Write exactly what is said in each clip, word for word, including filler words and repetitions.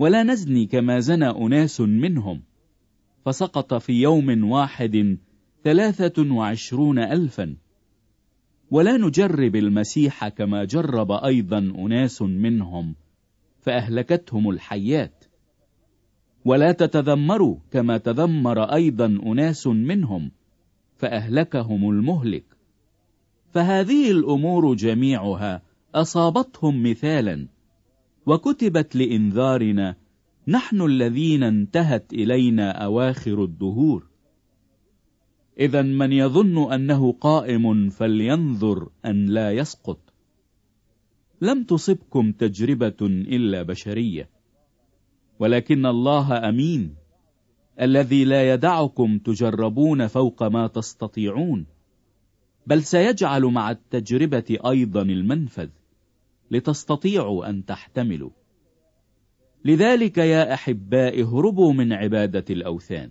ولا نزني كما زنى أناس منهم، فسقط في يوم واحد ثلاثة وعشرون ألفا. ولا نجرب المسيح كما جرب أيضا أناس منهم، فأهلكتهم الحيات. ولا تتذمروا كما تذمر أيضا أناس منهم، فأهلكهم المهلك. فهذه الأمور جميعها أصابتهم مثالا، وكتبت لإنذارنا نحن الذين انتهت إلينا أواخر الدهور. إذا من يظن أنه قائم فلينظر أن لا يسقط. لم تصبكم تجربة إلا بشرية، ولكن الله أمين، الذي لا يدعكم تجربون فوق ما تستطيعون، بل سيجعل مع التجربة أيضا المنفذ لتستطيعوا أن تحتملوا. لذلك يا أحباء اهربوا من عبادة الأوثان.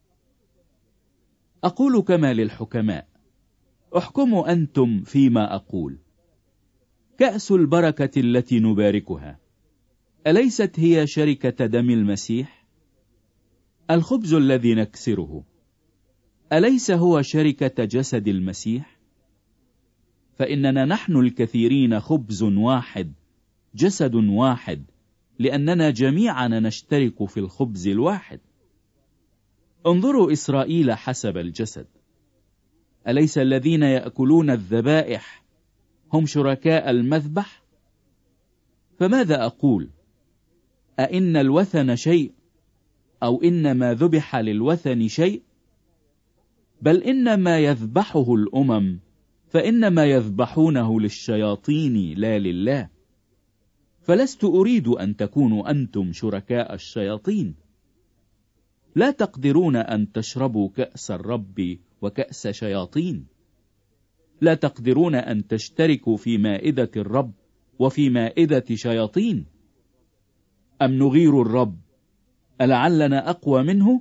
أقول كما للحكماء: احكموا أنتم فيما أقول. كأس البركة التي نباركها أليست هي شركة دم المسيح؟ الخبز الذي نكسره أليس هو شركة جسد المسيح؟ فإننا نحن الكثيرين خبز واحد جسد واحد، لأننا جميعا نشترك في الخبز الواحد. انظروا إسرائيل حسب الجسد، أليس الذين يأكلون الذبائح هم شركاء المذبح؟ فماذا أقول؟ أئن الوثن شيء، أو إن ما ذبح للوثن شيء؟ بل إن ما يذبحه الأمم فإنما يذبحونه للشياطين لا لله. فلست أريد أن تكونوا أنتم شركاء الشياطين. لا تقدرون أن تشربوا كأس الرب وكأس شياطين. لا تقدرون أن تشتركوا في مائدة الرب وفي مائدة شياطين. أم نغير الرب ألعلنا أقوى منه؟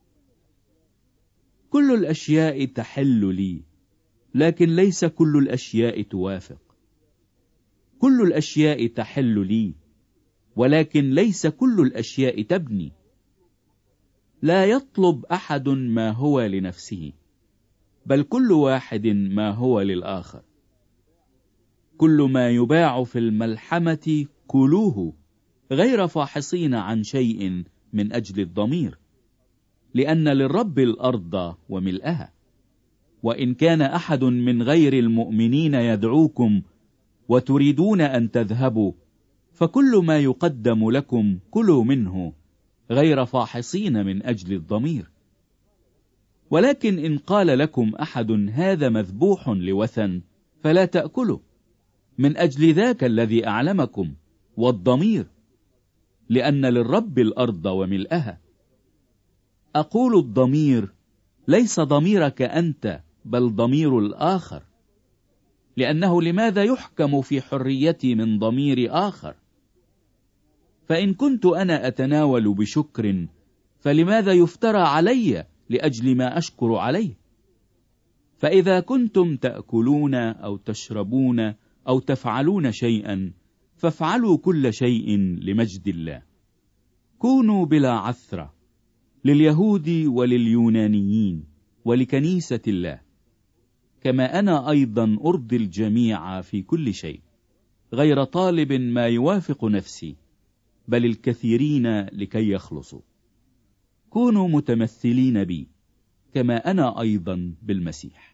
كل الأشياء تحل لي، لكن ليس كل الأشياء توافق. كل الأشياء تحل لي، ولكن ليس كل الأشياء تبني. لا يطلب أحد ما هو لنفسه، بل كل واحد ما هو للآخر. كل ما يباع في الملحمة كلوه، غير فاحصين عن شيء من أجل الضمير، لأن للرب الأرض وملئها. وإن كان أحد من غير المؤمنين يدعوكم وتريدون أن تذهبوا، فكل ما يقدم لكم كلوا منه، غير فاحصين من أجل الضمير. ولكن إن قال لكم أحد هذا مذبوح لوثن، فلا تأكلوا، من أجل ذاك الذي أعلمكم والضمير، لأن للرب الأرض وملئها. أقول الضمير ليس ضميرك أنت، بل ضمير الآخر، لأنه لماذا يحكم في حريتي من ضمير آخر؟ فإن كنت أنا أتناول بشكر، فلماذا يفترى علي لأجل ما أشكر عليه؟ فإذا كنتم تأكلون أو تشربون أو تفعلون شيئا، فافعلوا كل شيء لمجد الله. كونوا بلا عثرة، لليهود ولليونانيين ولكنيسة الله، كما أنا أيضا أرضي الجميع في كل شيء، غير طالب ما يوافق نفسي، بل الكثيرين لكي يخلصوا. كونوا متمثلين بي كما أنا أيضا بالمسيح.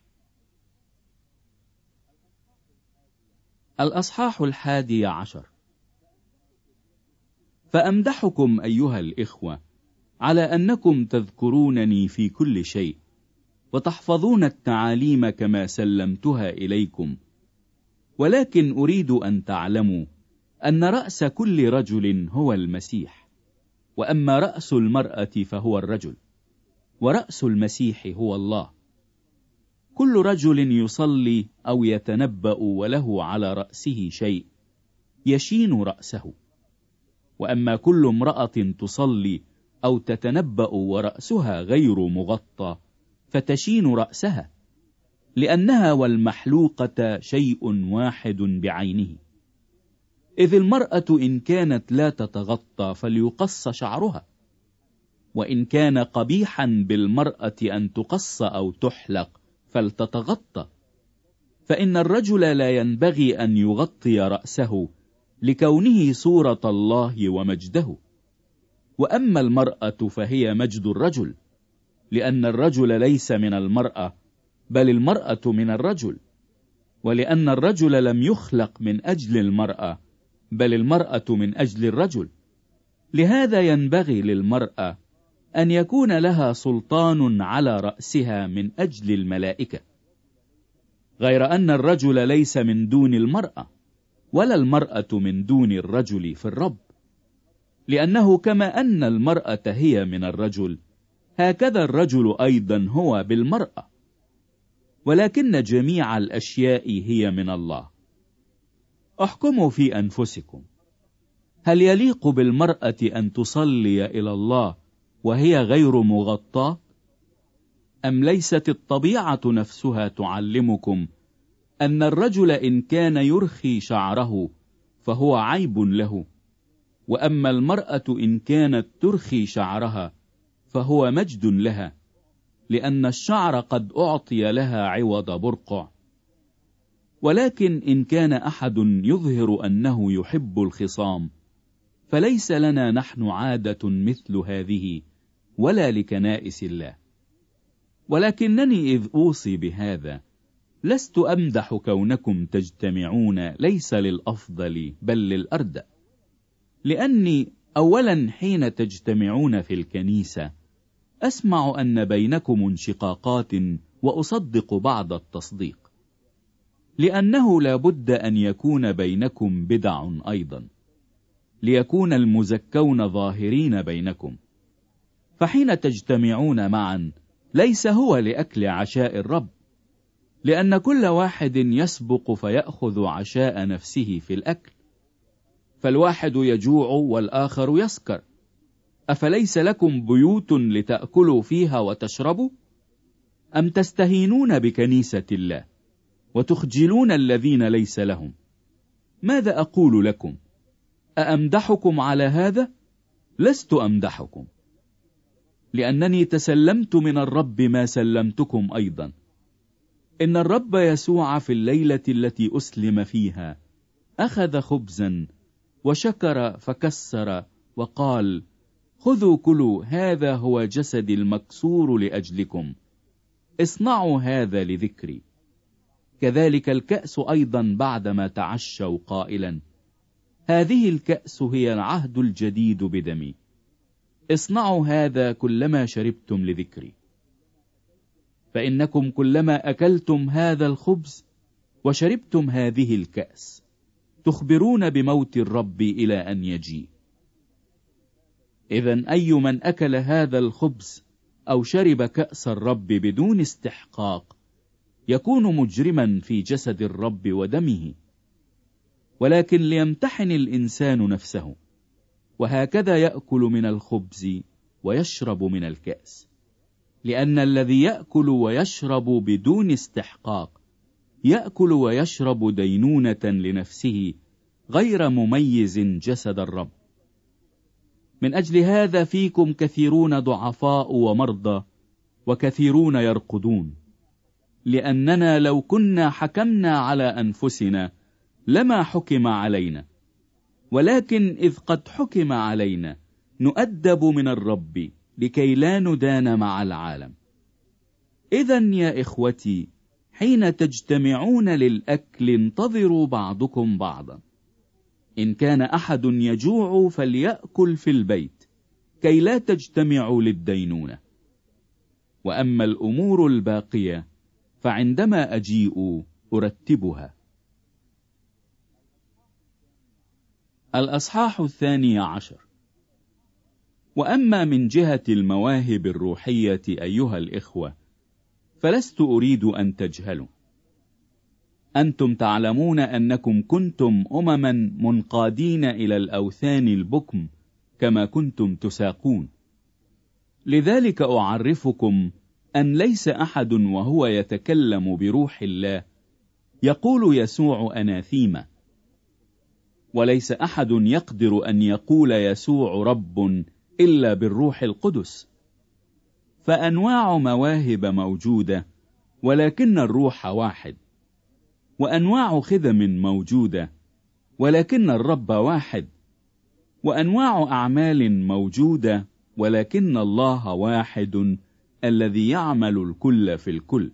الأصحاح الحادي عشر. فأمدحكم أيها الإخوة على أنكم تذكرونني في كل شيء، وتحفظون التعاليم كما سلمتها إليكم. ولكن أريد أن تعلموا أن رأس كل رجل هو المسيح، وأما رأس المرأة فهو الرجل، ورأس المسيح هو الله. كل رجل يصلي أو يتنبأ وله على رأسه شيء يشين رأسه، وأما كل امرأة تصلي أو تتنبأ ورأسها غير مغطى فتشين رأسها، لأنها والمحلوقة شيء واحد بعينه. إذ المرأة إن كانت لا تتغطى فليقص شعرها، وإن كان قبيحا بالمرأة أن تقص أو تحلق فلتتغطى، فإن الرجل لا ينبغي أن يغطي رأسه لكونه صورة الله ومجده، وأما المرأة فهي مجد الرجل، لأن الرجل ليس من المرأة بل المرأة من الرجل، ولأن الرجل لم يخلق من أجل المرأة بل المرأة من أجل الرجل. لهذا ينبغي للمرأة أن يكون لها سلطان على رأسها من أجل الملائكة، غير أن الرجل ليس من دون المرأة ولا المرأة من دون الرجل في الرب، لأنه كما أن المرأة هي من الرجل هكذا الرجل أيضا هو بالمرأة، ولكن جميع الأشياء هي من الله. احكموا في أنفسكم، هل يليق بالمرأة أن تصلي إلى الله وهي غير مغطاة؟ أم ليست الطبيعة نفسها تعلمكم أن الرجل إن كان يرخي شعره فهو عيب له، وأما المرأة إن كانت ترخي شعرها فهو مجد لها، لأن الشعر قد أعطي لها عوض برقع. ولكن إن كان أحد يظهر أنه يحب الخصام فليس لنا نحن عادة مثل هذه ولا لكنائس الله. ولكنني إذ أوصي بهذا لست أمدح كونكم تجتمعون ليس للأفضل بل للأردأ، لأني أولا حين تجتمعون في الكنيسة أسمع أن بينكم انشقاقات وأصدق بعض التصديق، لأنه لا بد أن يكون بينكم بدع أيضا، ليكون المزكون ظاهرين بينكم. فحين تجتمعون معا ليس هو لأكل عشاء الرب، لأن كل واحد يسبق فيأخذ عشاء نفسه في الأكل، فالواحد يجوع والآخر يسكر. أفليس لكم بيوت لتأكلوا فيها وتشربوا؟ أم تستهينون بكنيسة الله وتخجلون الذين ليس لهم؟ ماذا أقول لكم؟ أأمدحكم على هذا؟ لست أمدحكم، لأنني تسلمت من الرب ما سلمتكم أيضا، إن الرب يسوع في الليلة التي أسلم فيها أخذ خبزا وشكر فكسر وقال: خذوا كلوا، هذا هو جسدي المكسور لأجلكم، اصنعوا هذا لذكري. كذلك الكأس أيضا بعدما تعشوا قائلا: هذه الكأس هي العهد الجديد بدمي، اصنعوا هذا كلما شربتم لذكري. فإنكم كلما أكلتم هذا الخبز وشربتم هذه الكأس تخبرون بموت الرب إلى أن يجيء. إذن أي من أكل هذا الخبز أو شرب كأس الرب بدون استحقاق يكون مجرما في جسد الرب ودمه. ولكن ليمتحن الإنسان نفسه، وهكذا يأكل من الخبز ويشرب من الكأس، لأن الذي يأكل ويشرب بدون استحقاق يأكل ويشرب دينونة لنفسه غير مميز جسد الرب. من أجل هذا فيكم كثيرون ضعفاء ومرضى وكثيرون يرقدون، لأننا لو كنا حكمنا على أنفسنا لما حكم علينا، ولكن إذ قد حكم علينا نؤدب من الرب لكي لا ندان مع العالم. إذن يا إخوتي، حين تجتمعون للأكل انتظروا بعضكم بعضا. إن كان أحد يجوع فليأكل في البيت، كي لا تجتمعوا للدينونة. وأما الأمور الباقية فعندما أجيء أرتبها. الأصحاح الثاني عشر. وأما من جهة المواهب الروحية أيها الإخوة فلست أريد أن تجهلوا. أنتم تعلمون أنكم كنتم أمما منقادين إلى الأوثان البكم كما كنتم تساقون. لذلك أعرفكم أن ليس أحد وهو يتكلم بروح الله يقول يسوع أناثيما، وليس أحد يقدر أن يقول يسوع رب إلا بالروح القدس. فأنواع مواهب موجودة، ولكن الروح واحد، وأنواع خدم موجودة، ولكن الرب واحد، وأنواع أعمال موجودة، ولكن الله واحد الذي يعمل الكل في الكل.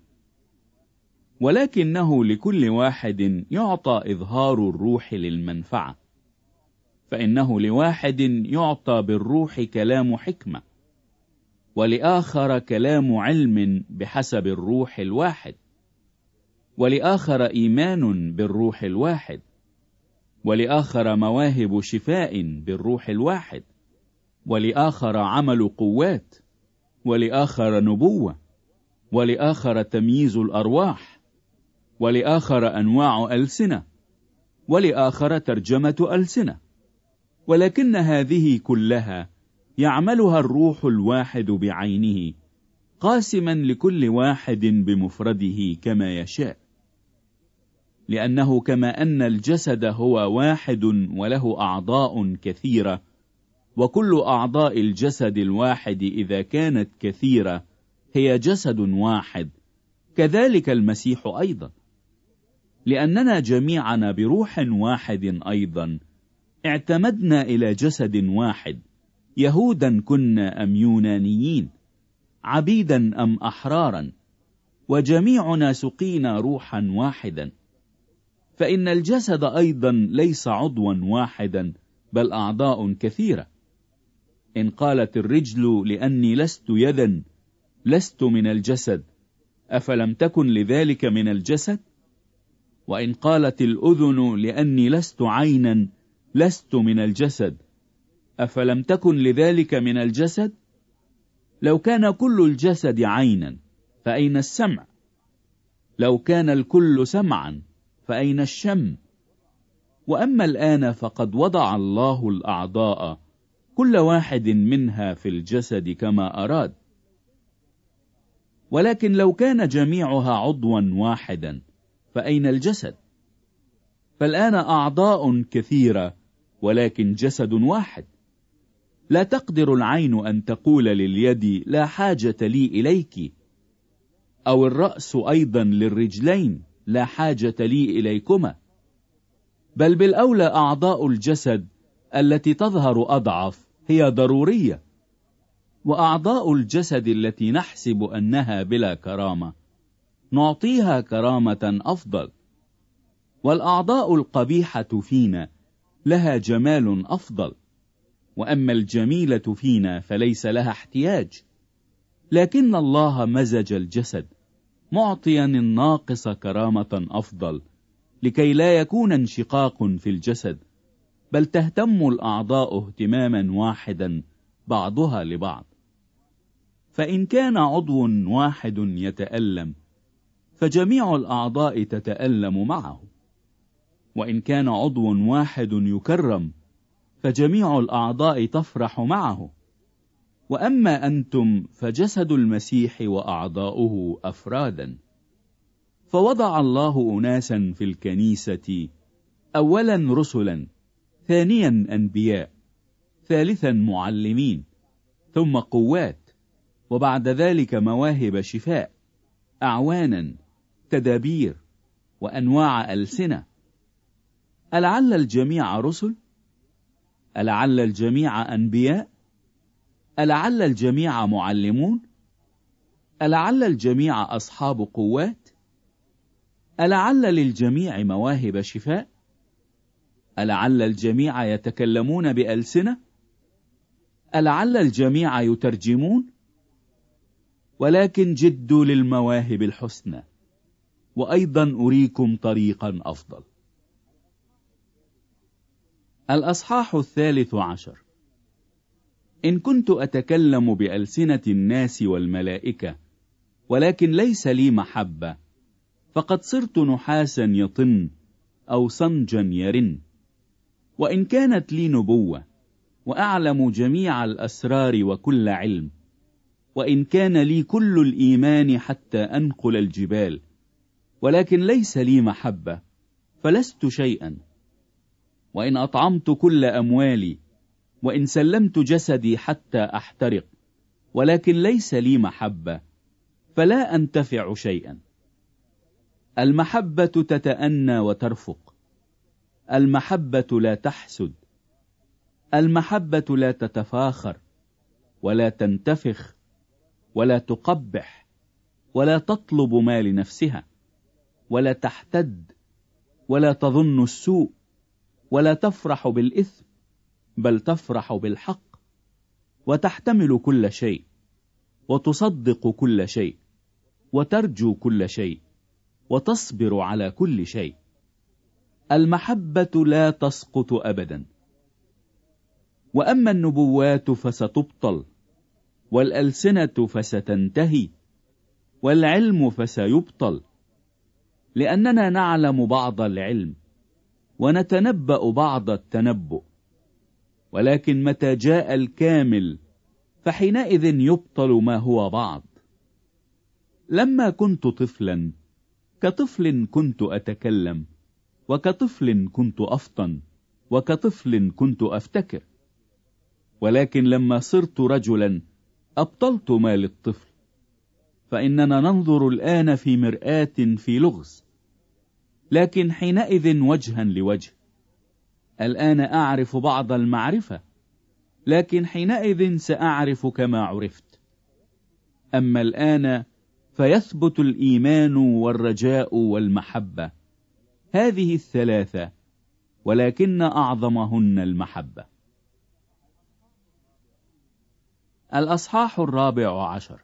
ولكنه لكل واحد يعطى إظهار الروح للمنفعة، فإنه لواحد يعطى بالروح كلام حكمة، ولآخر كلام علم بحسب الروح الواحد، ولآخر إيمان بالروح الواحد، ولآخر مواهب شفاء بالروح الواحد، ولآخر عمل قوات، ولآخر نبوة، ولآخر تمييز الأرواح، ولآخر أنواع ألسنة، ولآخر ترجمة ألسنة. ولكن هذه كلها يعملها الروح الواحد بعينه، قاسما لكل واحد بمفرده كما يشاء. لأنه كما أن الجسد هو واحد وله أعضاء كثيرة، وكل أعضاء الجسد الواحد إذا كانت كثيرة هي جسد واحد، كذلك المسيح أيضا. لأننا جميعنا بروح واحد أيضا اعتمدنا إلى جسد واحد، يهودا كنا أم يونانيين، عبيدا أم أحرارا، وجميعنا سقينا روحا واحدا. فإن الجسد أيضا ليس عضوا واحدا، بل أعضاء كثيرة. إن قالت الرجل لأني لست يدا لست من الجسد، أفلم تكن لذلك من الجسد؟ وإن قالت الأذن لأني لست عينا لست من الجسد، أفلم تكن لذلك من الجسد؟ لو كان كل الجسد عينا فأين السمع؟ لو كان الكل سمعا فأين الشم؟ وأما الآن فقد وضع الله الأعضاء كل واحد منها في الجسد كما أراد. ولكن لو كان جميعها عضوا واحدا فأين الجسد؟ فالآن أعضاء كثيرة ولكن جسد واحد. لا تقدر العين أن تقول لليد لا حاجة لي إليك، أو الرأس أيضا للرجلين لا حاجة لي إليكما، بل بالأولى أعضاء الجسد التي تظهر أضعف هي ضرورية، وأعضاء الجسد التي نحسب أنها بلا كرامة نعطيها كرامة أفضل. والأعضاء القبيحة فينا لها جمال أفضل، وأما الجميلة فينا فليس لها احتياج. لكن الله مزج الجسد معطيا الناقص كرامة أفضل، لكي لا يكون انشقاق في الجسد، بل تهتم الأعضاء اهتماما واحدا بعضها لبعض. فإن كان عضو واحد يتألم فجميع الأعضاء تتألم معه، وإن كان عضو واحد يكرم فجميع الأعضاء تفرح معه. وأما أنتم فجسد المسيح وأعضاؤه أفرادا. فوضع الله أناسا في الكنيسة، أولا رسلا، ثانيا أنبياء، ثالثا معلمين، ثم قوات، وبعد ذلك مواهب شفاء، أعوانا، تدابير، وأنواع ألسنة. ألعل الجميع رسل؟ ألعل الجميع أنبياء؟ ألعل الجميع معلمون؟ ألعل الجميع أصحاب قوات؟ ألعل للجميع مواهب شفاء؟ ألعل الجميع يتكلمون بألسنة؟ ألعل الجميع يترجمون؟ ولكن جدوا للمواهب الحسنى، وأيضا أريكم طريقا أفضل. الأصحاح الثالث عشر. إن كنت أتكلم بألسنة الناس والملائكة ولكن ليس لي محبة، فقد صرت نحاسا يطن أو صنجا يرن. وإن كانت لي نبوة وأعلم جميع الأسرار وكل علم، وإن كان لي كل الإيمان حتى أنقل الجبال، ولكن ليس لي محبة، فلست شيئا. وإن أطعمت كل أموالي، وإن سلمت جسدي حتى أحترق، ولكن ليس لي محبة، فلا أنتفع شيئا. المحبة تتأنى وترفق، المحبة لا تحسد، المحبة لا تتفاخر، ولا تنتفخ، ولا تقبح، ولا تطلب ما لنفسها، ولا تحتد، ولا تظن السوء، ولا تفرح بالإثم، بل تفرح بالحق، وتحتمل كل شيء، وتصدق كل شيء، وترجو كل شيء، وتصبر على كل شيء. المحبة لا تسقط أبدا. وأما النبوات فستبطل، والألسنة فستنتهي، والعلم فسيبطل، لأننا نعلم بعض العلم، ونتنبأ بعض التنبؤ. ولكن متى جاء الكامل فحينئذ يبطل ما هو بعض. لما كنت طفلا كطفل كنت أتكلم، وكطفل كنت أفطن، وكطفل كنت أفتكر. ولكن لما صرت رجلا أبطلت ما للطفل. فإننا ننظر الآن في مرآة في لغز، لكن حينئذ وجها لوجه. الآن أعرف بعض المعرفة، لكن حينئذ سأعرف كما عرفت. أما الآن فيثبت الإيمان والرجاء والمحبة، هذه الثلاثة، ولكن أعظمهن المحبة. الأصحاح الرابع عشر.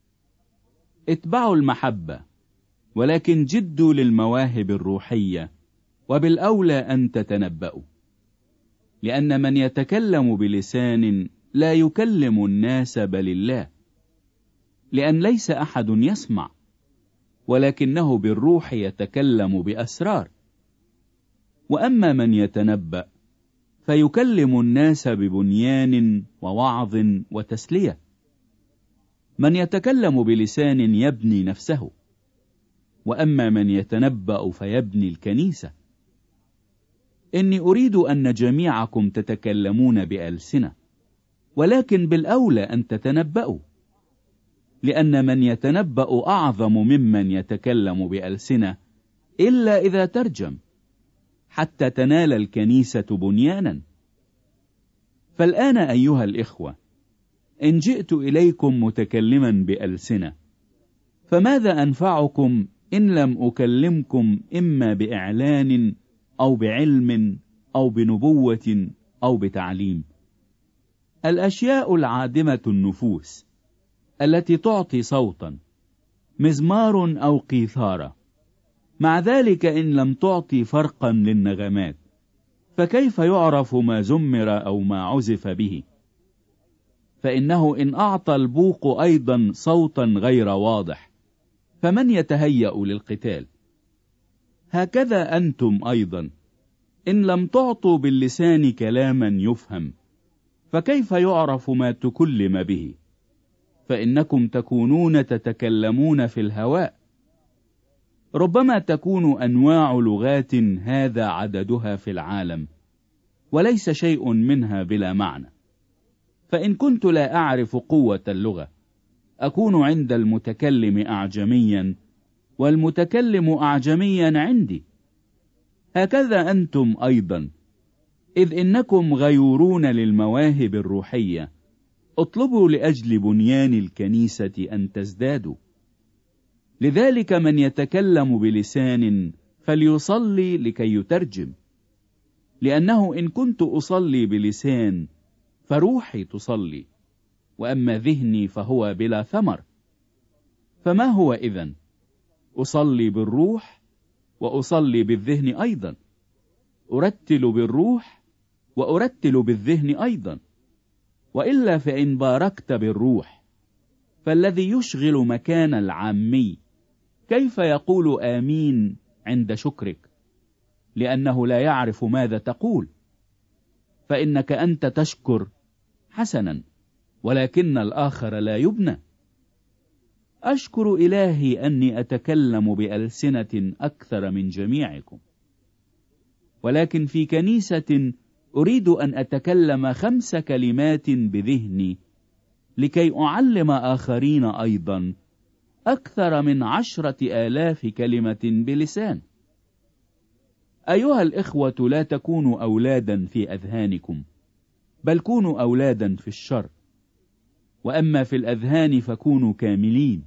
اتبعوا المحبة، ولكن جدوا للمواهب الروحية، وبالأولى أن تتنبأوا. لأن من يتكلم بلسان لا يكلم الناس بل الله، لأن ليس أحد يسمع، ولكنه بالروح يتكلم بأسرار. وأما من يتنبأ فيكلم الناس ببنيان ووعظ وتسلية. من يتكلم بلسان يبني نفسه، وأما من يتنبأ فيبني الكنيسة. إني أريد أن جميعكم تتكلمون بألسنة، ولكن بالأولى أن تتنبأوا، لأن من يتنبأ أعظم ممن يتكلم بألسنة، إلا إذا ترجم، حتى تنال الكنيسة بنيانا. فالآن أيها الإخوة، إن جئت إليكم متكلما بألسنة، فماذا أنفعكم إن لم أكلمكم إما بإعلان أو بعلم أو بنبوة أو بتعليم؟ الأشياء العادمة النفوس التي تعطي صوتا، مزمار أو قيثارة، مع ذلك إن لم تعطي فرقا للنغمات، فكيف يعرف ما زمر أو ما عزف به؟ فإنه إن أعطى البوق أيضا صوتا غير واضح، فمن يتهيأ للقتال؟ هكذا أنتم أيضا، إن لم تعطوا باللسان كلاما يفهم، فكيف يعرف ما تكلم به؟ فإنكم تكونون تتكلمون في الهواء. ربما تكون أنواع لغات هذا عددها في العالم، وليس شيء منها بلا معنى. فإن كنت لا أعرف قوة اللغة، أكون عند المتكلم أعجميا، والمتكلم أعجميا عندي. هكذا أنتم أيضا، إذ إنكم غيورون للمواهب الروحية، اطلبوا لأجل بنيان الكنيسة أن تزدادوا. لذلك من يتكلم بلسان فليصلي لكي يترجم، لأنه إن كنت أصلي بلسان فروحي تصلي، وأما ذهني فهو بلا ثمر. فما هو إذن؟ أصلي بالروح وأصلي بالذهن أيضا، أرتل بالروح وأرتل بالذهن أيضا. وإلا فإن باركت بالروح، فالذي يشغل مكان العامي كيف يقول آمين عند شكرك؟ لأنه لا يعرف ماذا تقول. فإنك أنت تشكر حسنا، ولكن الآخر لا يبنى. أشكر إلهي أني أتكلم بألسنة أكثر من جميعكم، ولكن في كنيسة أريد أن أتكلم خمس كلمات بذهني لكي أعلم آخرين أيضا أكثر من عشرة آلاف كلمة بلسان. أيها الإخوة، لا تكونوا أولادا في أذهانكم، بل كونوا أولادا في الشر، وأما في الأذهان فكونوا كاملين.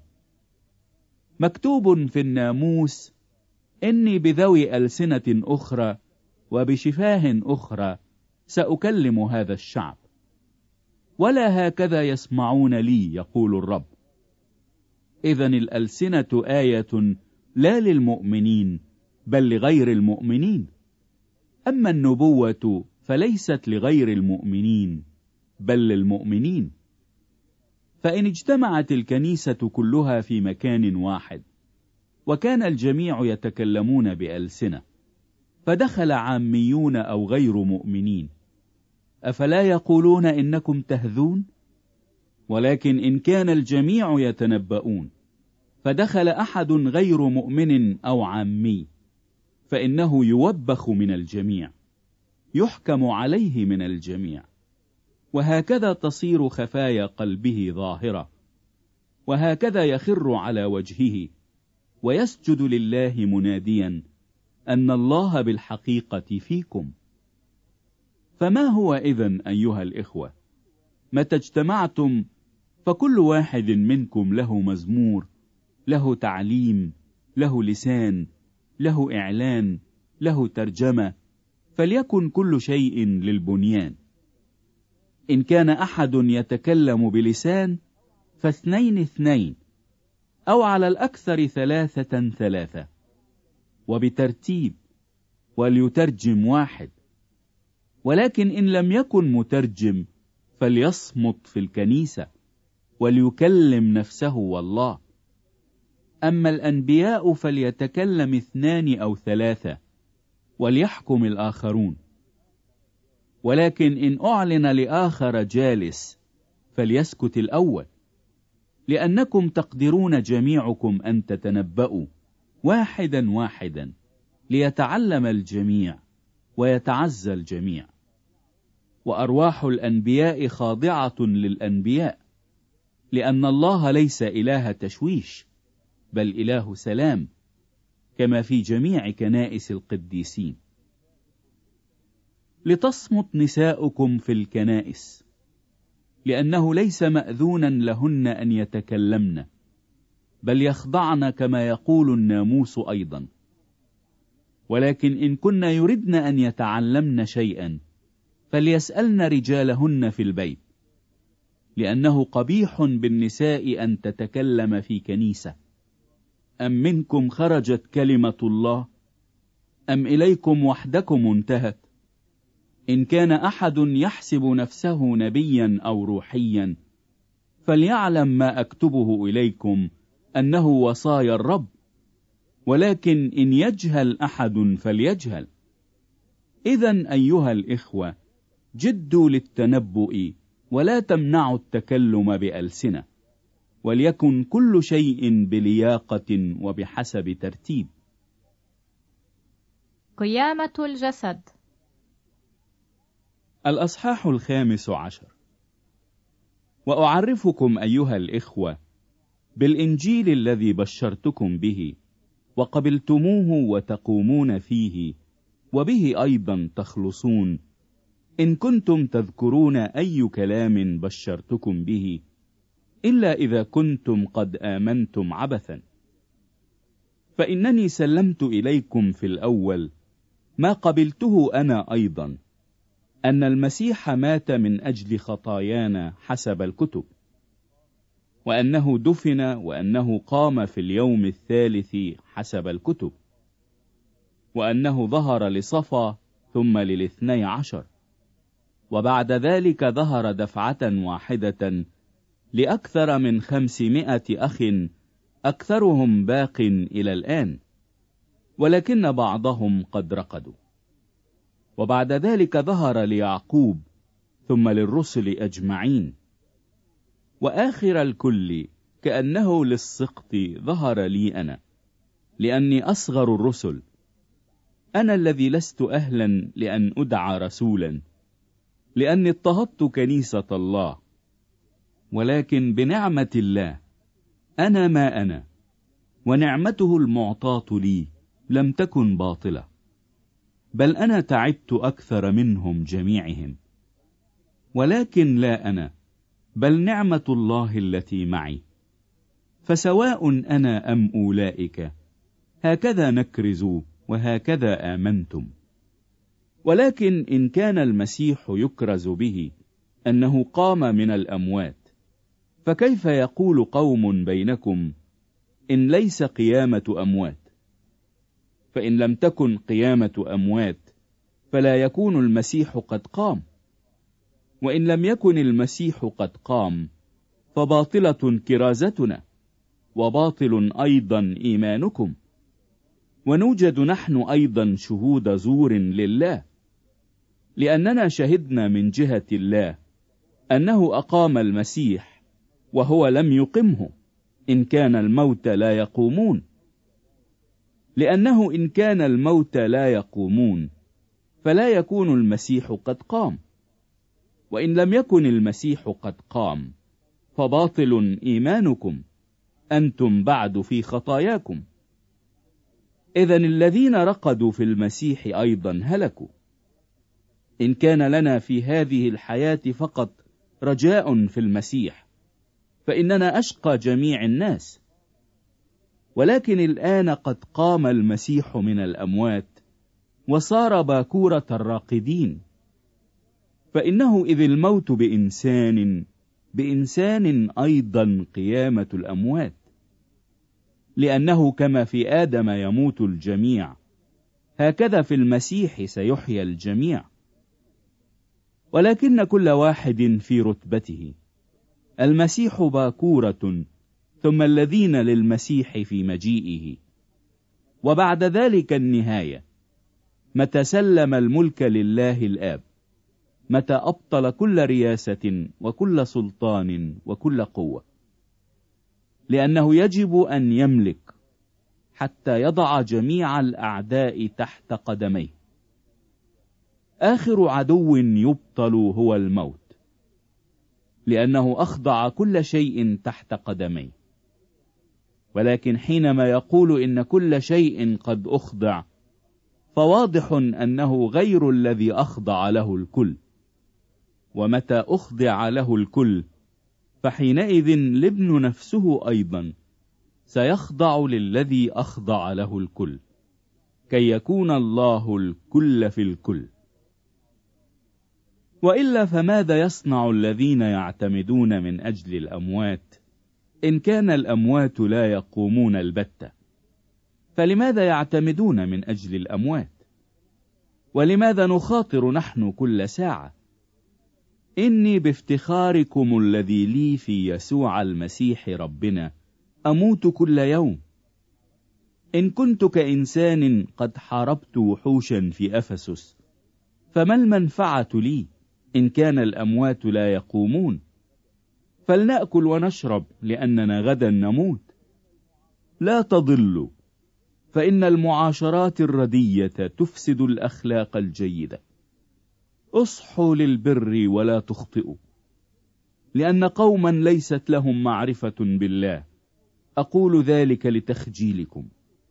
مكتوب في الناموس: إني بذوي ألسنة أخرى وبشفاه أخرى سأكلم هذا الشعب، ولا هكذا يسمعون لي، يقول الرب. إذن الألسنة آية لا للمؤمنين بل لغير المؤمنين، أما النبوة فليست لغير المؤمنين بل للمؤمنين. فإن اجتمعت الكنيسة كلها في مكان واحد وكان الجميع يتكلمون بألسنة، فدخل عاميون أو غير مؤمنين، أفلا يقولون إنكم تهذون؟ ولكن إن كان الجميع يتنبؤون فدخل أحد غير مؤمن أو عامي، فإنه يوبخ من الجميع، يحكم عليه من الجميع، وهكذا تصير خفايا قلبه ظاهرة، وهكذا يخر على وجهه ويسجد لله مناديا أن الله بالحقيقة فيكم. فما هو إذن أيها الإخوة؟ متى اجتمعتم فكل واحد منكم له مزمور، له تعليم، له لسان، له إعلان، له ترجمة، فليكن كل شيء للبنيان. إن كان أحد يتكلم بلسان فاثنين اثنين، أو على الأكثر ثلاثة ثلاثة، وبترتيب، وليترجم واحد. ولكن إن لم يكن مترجم فليصمت في الكنيسة وليكلم نفسه والله. أما الأنبياء فليتكلم اثنان أو ثلاثة وليحكم الآخرون. ولكن إن أعلن لآخر جالس فليسكت الأول، لأنكم تقدرون جميعكم أن تتنبؤوا واحدا واحدا، ليتعلم الجميع ويتعزى الجميع. وأرواح الأنبياء خاضعة للأنبياء، لأن الله ليس إله تشويش بل إله سلام، كما في جميع كنائس القديسين. لتصمت نساؤكم في الكنائس، لأنه ليس مأذونا لهن أن يتكلمن، بل يخضعن كما يقول الناموس أيضا. ولكن إن كن يردن أن يتعلمن شيئا فليسألن رجالهن في البيت، لأنه قبيح بالنساء أن تتكلم في كنيسة. أم منكم خرجت كلمة الله؟ أم إليكم وحدكم انتهت؟ إن كان أحد يحسب نفسه نبيا أو روحيا فليعلم ما أكتبه إليكم أنه وصايا الرب. ولكن إن يجهل أحد فليجهل. إذن أيها الإخوة، جدوا للتنبؤ ولا تمنعوا التكلم بألسنة، وليكن كل شيء بلياقة وبحسب ترتيب. قيامة الجسد. الأصحاح الخامس عشر. وأعرفكم أيها الإخوة بالإنجيل الذي بشرتكم به وقبلتموه وتقومون فيه، وبه أيضا تخلصون، إن كنتم تذكرون أي كلام بشرتكم به، إلا إذا كنتم قد آمنتم عبثا. فإنني سلمت إليكم في الأول ما قبلته أنا أيضا، أن المسيح مات من أجل خطايانا حسب الكتب، وأنه دفن، وأنه قام في اليوم الثالث حسب الكتب، وأنه ظهر لصفا ثم للاثني عشر، وبعد ذلك ظهر دفعة واحدة لأكثر من خمسمائة أخ، أكثرهم باق إلى الآن، ولكن بعضهم قد رقدوا. وبعد ذلك ظهر ليعقوب، ثم للرسل أجمعين، وآخر الكل كأنه للسقط ظهر لي أنا، لأني أصغر الرسل. أنا الذي لست أهلا لأن أدعى رسولا، لأني اضطهدت كنيسة الله، ولكن بنعمة الله أنا ما أنا، ونعمته المعطاة لي لم تكن باطلة، بل أنا تعبت أكثر منهم جميعهم، ولكن لا أنا، بل نعمة الله التي معي. فسواء أنا أم أولئك هكذا نكرز وهكذا آمنتم. ولكن إن كان المسيح يكرز به أنه قام من الأموات، فكيف يقول قوم بينكم إن ليس قيامة أموات؟ فإن لم تكن قيامة أموات فلا يكون المسيح قد قام، وإن لم يكن المسيح قد قام فباطلة كرازتنا، وباطل أيضا إيمانكم، ونوجد نحن أيضا شهود زور لله، لأننا شهدنا من جهة الله أنه أقام المسيح وهو لم يقمه، إن كان الموت لا يقومون. لأنه إن كان الموت لا يقومون فلا يكون المسيح قد قام، وإن لم يكن المسيح قد قام فباطل إيمانكم، أنتم بعد في خطاياكم. إذن الذين رقدوا في المسيح أيضا هلكوا. إن كان لنا في هذه الحياة فقط رجاء في المسيح، فإننا أشقى جميع الناس. ولكن الآن قد قام المسيح من الأموات وصار باكورة الراقدين. فإنه إذ الموت بإنسان، بإنسان أيضا قيامة الأموات، لأنه كما في آدم يموت الجميع، هكذا في المسيح سيحيى الجميع. ولكن كل واحد في رتبته، المسيح باكورة، ثم الذين للمسيح في مجيئه، وبعد ذلك النهاية، متى سلم الملك لله الآب، متى أبطل كل رياسة وكل سلطان وكل قوة، لأنه يجب أن يملك حتى يضع جميع الأعداء تحت قدميه. آخر عدو يبطل هو الموت، لأنه أخضع كل شيء تحت قدميه. ولكن حينما يقول إن كل شيء قد أخضع، فواضح أنه غير الذي أخضع له الكل. ومتى أخضع له الكل، فحينئذ الابن نفسه أيضا سيخضع للذي أخضع له الكل، كي يكون الله الكل في الكل. وإلا فماذا يصنع الذين يعتمدون من أجل الأموات، إن كان الأموات لا يقومون البتة؟ فلماذا يعتمدون من أجل الأموات؟ ولماذا نخاطر نحن كل ساعة؟ إني بافتخاركم الذي لي في يسوع المسيح ربنا أموت كل يوم. إن كنت كإنسان قد حاربت وحوشا في أفسس، فما المنفعة لي إن كان الأموات لا يقومون؟ فلنأكل ونشرب، لأننا غدا نموت. لا تضلوا، فإن المعاشرات الردية تفسد الأخلاق الجيدة. اصحوا للبر ولا تخطئوا، لأن قوما ليست لهم معرفة بالله، أقول ذلك لتخجيلكم.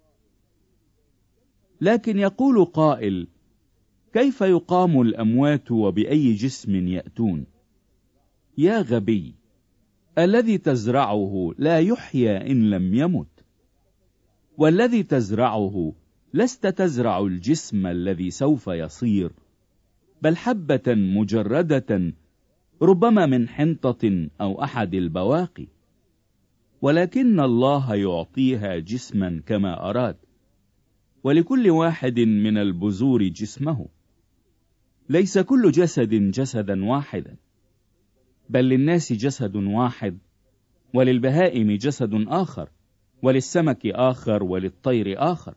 لكن يقول قائل: كيف يقام الأموات وبأي جسم يأتون؟ يا غبي، الذي تزرعه لا يحيى إن لم يمت، والذي تزرعه لست تزرع الجسم الذي سوف يصير، بل حبة مجردة ربما من حنطة أو أحد البواقي، ولكن الله يعطيها جسما كما أراد، ولكل واحد من البذور جسمه. ليس كل جسد جسدا واحدا، بل للناس جسد واحد، وللبهائم جسد آخر، وللسمك آخر، وللطير آخر،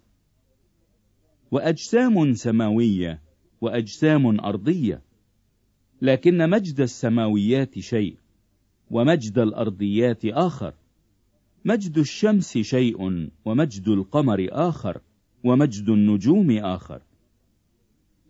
وأجسام سماوية وأجسام أرضية، لكن مجد السماويات شيء ومجد الأرضيات آخر. مجد الشمس شيء ومجد القمر آخر ومجد النجوم آخر،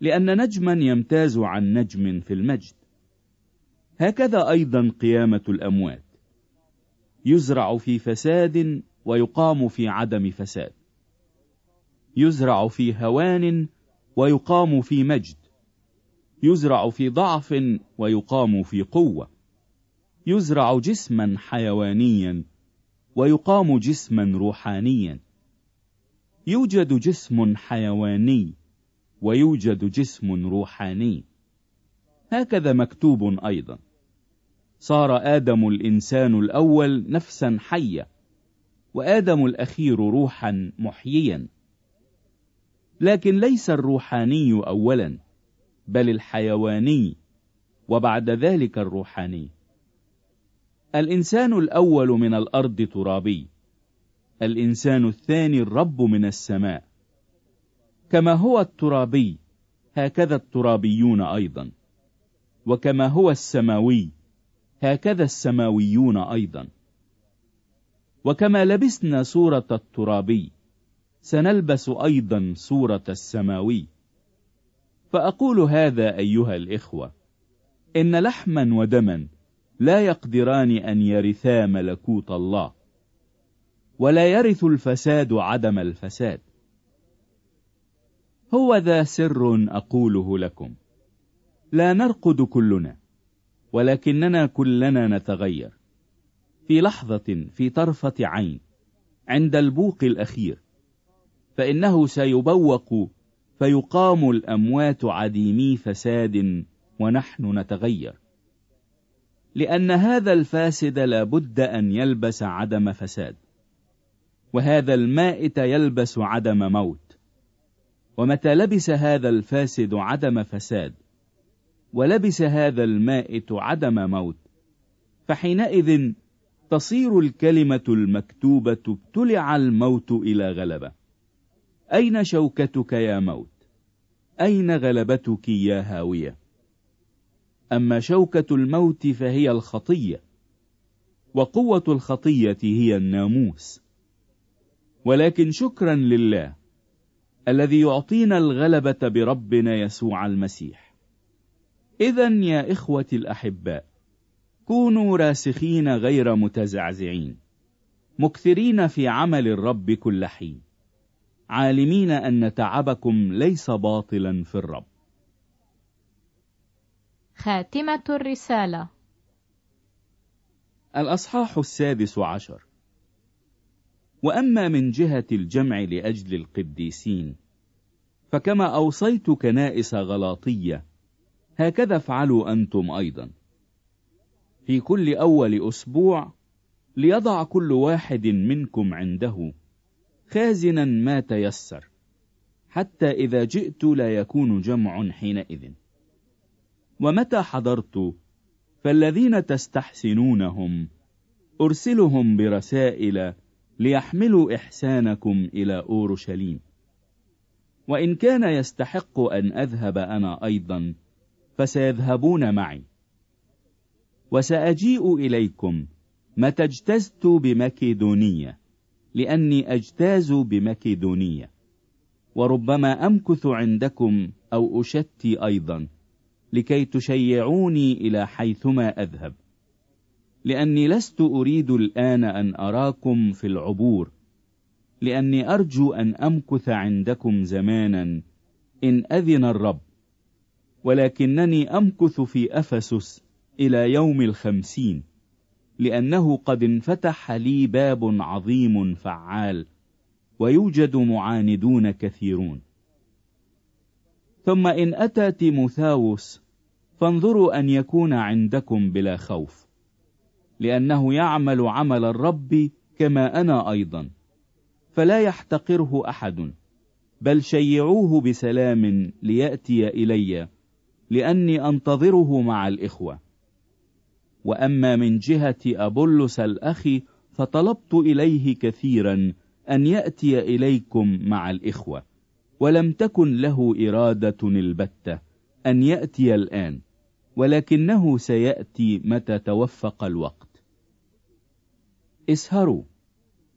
لأن نجما يمتاز عن نجم في المجد. هكذا أيضا قيامة الأموات، يزرع في فساد ويقام في عدم فساد، يزرع في هوان ويقام في مجد، يزرع في ضعف ويقام في قوة، يزرع جسما حيوانيا ويقام جسما روحانيا. يوجد جسم حيواني ويوجد جسم روحاني. هكذا مكتوب أيضا: صار آدم الإنسان الأول نفسا حية، وآدم الأخير روحا محييا. لكن ليس الروحاني أولا، بل الحيواني، وبعد ذلك الروحاني. الإنسان الأول من الأرض ترابي، الإنسان الثاني الرب من السماء. كما هو الترابي هكذا الترابيون أيضا، وكما هو السماوي هكذا السماويون أيضا. وكما لبسنا صورة الترابي سنلبس أيضا صورة السماوي. فأقول هذا أيها الإخوة: إن لحما ودما لا يقدران أن يرثا ملكوت الله، ولا يرث الفساد عدم الفساد. هو ذا سر أقوله لكم: لا نرقد كلنا، ولكننا كلنا نتغير في لحظة، في طرفة عين، عند البوق الأخير. فإنه سيبوق فيقام الأموات عديمي فساد، ونحن نتغير. لأن هذا الفاسد لا بد أن يلبس عدم فساد، وهذا المائت يلبس عدم موت. ومتى لبس هذا الفاسد عدم فساد، ولبس هذا المائت عدم موت، فحينئذ تصير الكلمة المكتوبة: ابتلع الموت إلى غلبة. أين شوكتك يا موت؟ أين غلبتك يا هاوية؟ أما شوكة الموت فهي الخطية، وقوة الخطية هي الناموس. ولكن شكرا لله الذي يعطينا الغلبة بربنا يسوع المسيح. إذن يا إخوتي الأحباء، كونوا راسخين غير متزعزعين، مكثرين في عمل الرب كل حين، عالمين أن تعبكم ليس باطلا في الرب. خاتمة الرسالة. الأصحاح السادس عشر. وأما من جهة الجمع لأجل القديسين، فكما أوصيت كنائس غلاطية، هكذا افعلوا أنتم أيضا. في كل أول أسبوع ليضع كل واحد منكم عنده خازنا ما تيسر، حتى إذا جئت لا يكون جمع حينئذ. ومتى حضرت فالذين تستحسنونهم أرسلهم برسائل ليحملوا إحسانكم إلى أورشليم. وإن كان يستحق أن أذهب أنا أيضا فسيذهبون معي. وسأجيء إليكم متى اجتزت بمكيدونية، لأني أجتاز بمكيدونية. وربما أمكث عندكم أو أشتي أيضا، لكي تشيعوني إلى حيثما أذهب. لأني لست أريد الآن أن أراكم في العبور، لأني أرجو أن أمكث عندكم زمانا إن أذن الرب. ولكنني أمكث في أفسس إلى يوم الخمسين، لأنه قد انفتح لي باب عظيم فعال، ويوجد معاندون كثيرون. ثم إن أتى تيموثاوس فانظروا أن يكون عندكم بلا خوف، لأنه يعمل عمل الرب كما أنا أيضا، فلا يحتقره أحد، بل شيعوه بسلام ليأتي إلي، لأني أنتظره مع الإخوة. وأما من جهة أبولس الأخي فطلبت إليه كثيرا أن يأتي إليكم مع الإخوة، ولم تكن له إرادة البتة أن يأتي الآن، ولكنه سيأتي متى توفق الوقت. اسهروا،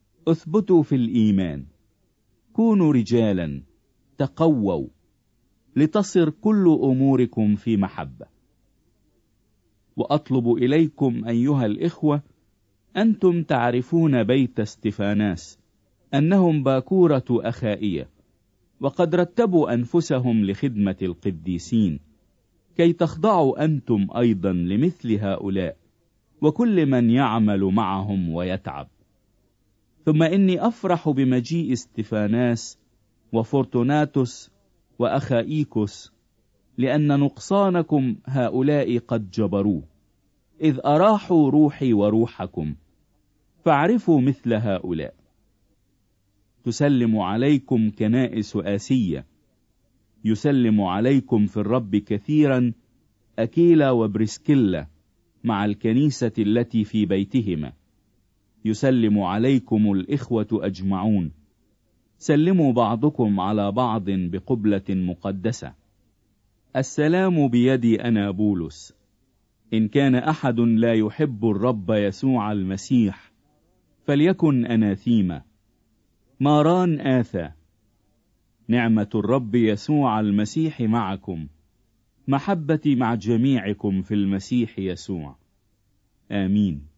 اثبتوا في الإيمان، كونوا رجالا، تقووا، لتصر كل أموركم في محبة. وأطلب إليكم أيها الإخوة، أنتم تعرفون بيت استفاناس أنهم باكورة أخائية، وقد رتبوا أنفسهم لخدمة القديسين، كي تخضعوا أنتم أيضا لمثل هؤلاء وكل من يعمل معهم ويتعب. ثم إني أفرح بمجيء استفاناس وفورتوناتوس وأخائيكوس، لأن نقصانكم هؤلاء قد جبروه، إذ أراحوا روحي وروحكم، فاعرفوا مثل هؤلاء. تسلم عليكم كنائس آسية. يسلم عليكم في الرب كثيرا أكيلا وبرسكيلا مع الكنيسة التي في بيتهما. يسلم عليكم الإخوة أجمعون. سلموا بعضكم على بعض بقبلة مقدسة. السلام بيدي أنا بولس. إن كان أحد لا يحب الرب يسوع المسيح فليكن أناثيما. ماران آثى. نعمة الرب يسوع المسيح معكم. محبتي مع جميعكم في المسيح يسوع. آمين.